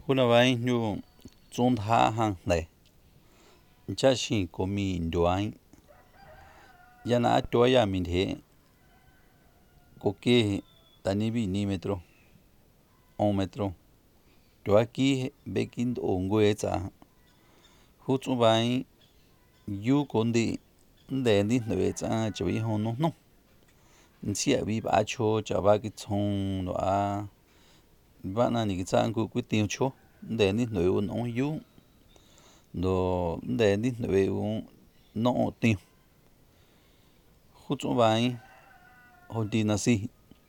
Una vez nhu tsund ha han này cha xin của mình đuổi ya na tua ya mình thế có cái tani bi ni metro 1 metro tua ki bekin ongue cha hu chu bai yu con đi để đi nơi cha chui hon no no chia bi ba cho cha ba cái chong đó ba na ni cha ku ku tiêu cho để đi nơi un on yu do để đi nơi un no tiêu hu chu bai hồi đi na si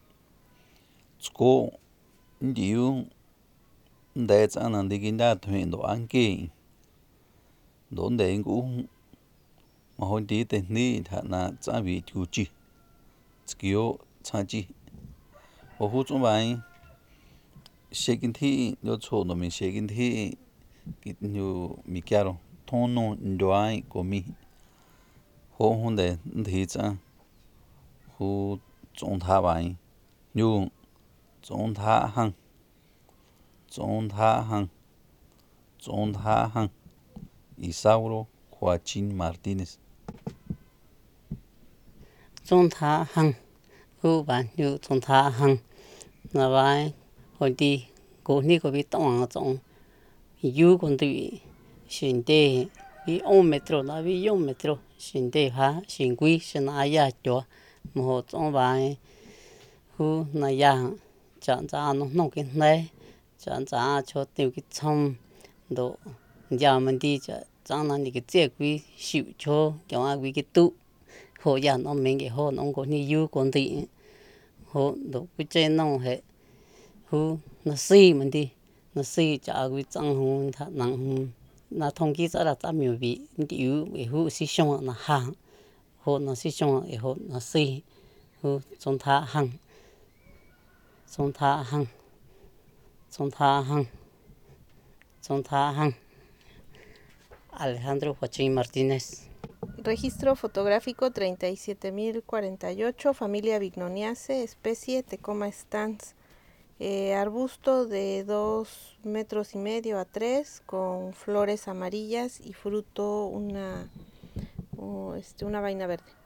sko ndiu để cha na đi kinh đa thuyền đồ ăn kì đồ để ngủ mà hồi đi tên ni thà na cha bị chu chi skill cha chi ô hu chu bai sẽ kinh thi do cho nó mình sẽ kinh thi cái nhiều mi caro thon no đói của mi hồ hôn để thì cha hu trong tha bai nhu trong tha hang trong tha hang trong tha hang Isauro Joaquín Martínez Trong tha hăng u bản như trong tha hăng là vai hồi đi cố ni có bị tông trong yu con đi xin đề bị 1 metro là bị 1 metro xin đề ha xin quý xin ai ya cho một trong vai hu na ya chọn ra nó nông cái này chọn ra cho tiêu cái trong độ giờ mình đi chọn là những cái chế quý chịu cho ai quý cái tụ hồ ya nó mình cái hồ nó có ni yu con đi hồ độ cái trên nó hệ hu nó xì mình đi nó xì cho quý trong hồ thật nặng nó thông ký rất là tam miêu vị yu cái hu xì xong nó hàng hồ nó xì xong cái hồ nó xì hu trong thả hàng trong thả hàng trong thả hàng trong thả hàng Alejandro Joaquín Martínez. Registro fotográfico 37.048, familia Bignoniaceae, especie Tecoma stans. Arbusto de 2,5 metros a 3, con flores amarillas y fruto una vaina verde.